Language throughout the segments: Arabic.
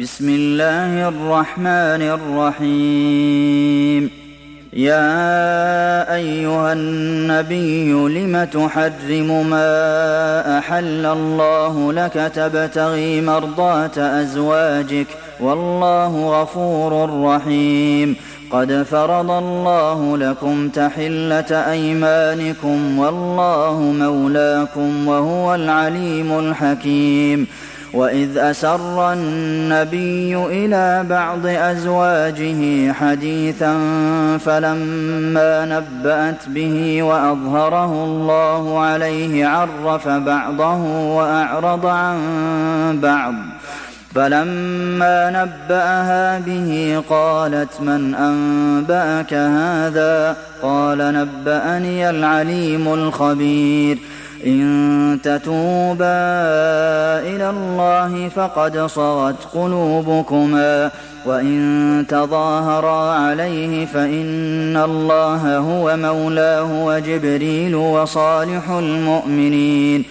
بسم الله الرحمن الرحيم. يا أيها النبي لم تحرم ما أحل الله لك تبتغي مرضات أزواجك والله غفور رحيم. قد فرض الله لكم تحلة أيمانكم والله مولاكم وهو العليم الحكيم. وإذ أسر النبي إلى بعض أزواجه حديثا فلما نبأت به وأظهره الله عليه عرف بعضه وأعرض عن بعض. فلما نبأها به قالت من أنبأك هذا؟ قال نبأني العليم الخبير. إن تتوبا إلى الله فقد صغت قلوبكما وإن تظاهرا عليه فإن الله هو مولاه وجبريل وصالح المؤمنين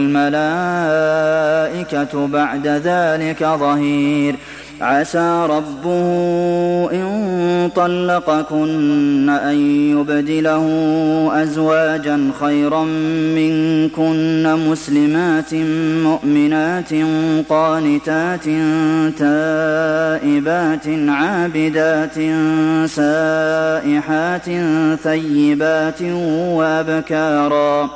والملائكة بعد ذلك ظهير. عسى ربه إن طلقكن أن يبدله أزواجا خيرا منكن مسلمات مؤمنات قانتات تائبات عابدات سائحات ثيبات وأبكارا.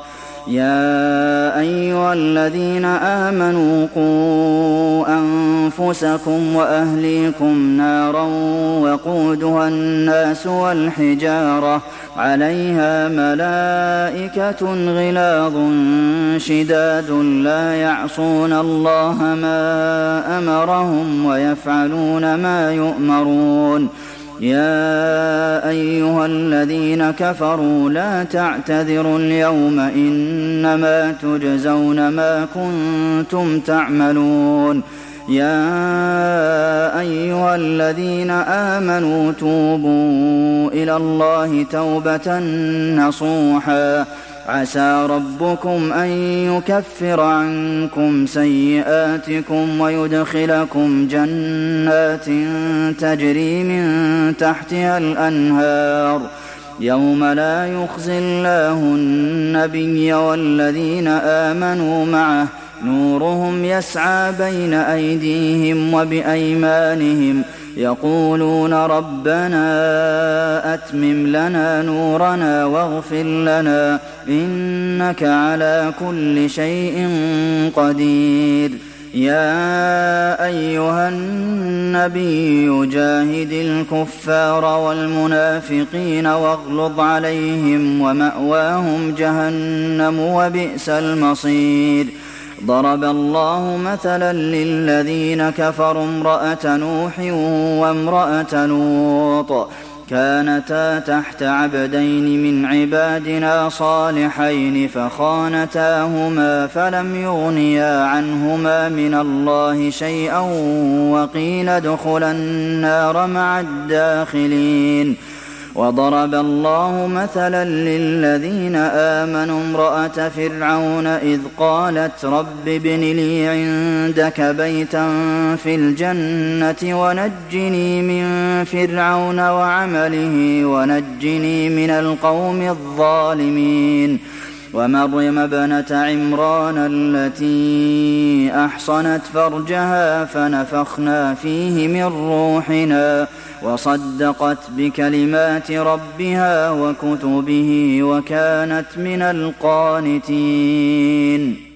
يا أيها الذين آمنوا قوا أنفسكم وأهليكم نارا وقودها الناس والحجارة عليها ملائكة غلاظ شداد لا يعصون الله ما أمرهم ويفعلون ما يؤمرون. يا أيها الذين كفروا لا تعتذروا اليوم إنما تجزون ما كنتم تعملون. يا أيها الذين آمنوا توبوا إلى الله توبة نصوحا عسى ربكم أن يكفر عنكم سيئاتكم ويدخلكم جنات تجري من تحتها الأنهار يوم لا يخزي الله النبي والذين آمنوا معه نورهم يسعى بين أيديهم وبأيمانهم يقولون ربنا أتمم لنا نورنا واغفر لنا إنك على كل شيء قدير. يا أيها النبي جاهد الكفار والمنافقين واغلظ عليهم ومأواهم جهنم وبئس المصير. ضرب الله مثلا للذين كفروا امرأة نوح وامرأة لوط كانتا تحت عبدين من عبادنا صالحين فخانتاهما فلم يغنيا عنهما من الله شيئا وقيل ادخلا النار مع الداخلين. وضرب الله مثلا للذين آمنوا امرأة فرعون إذ قالت رب ابن لي عندك بيتا في الجنة ونجني من فرعون وعمله ونجني من القوم الظالمين. ومريم ابنة عمران التي أحصنت فرجها فنفخنا فيه من روحنا وصدقت بكلمات ربها وكتبه وكانت من القانتين.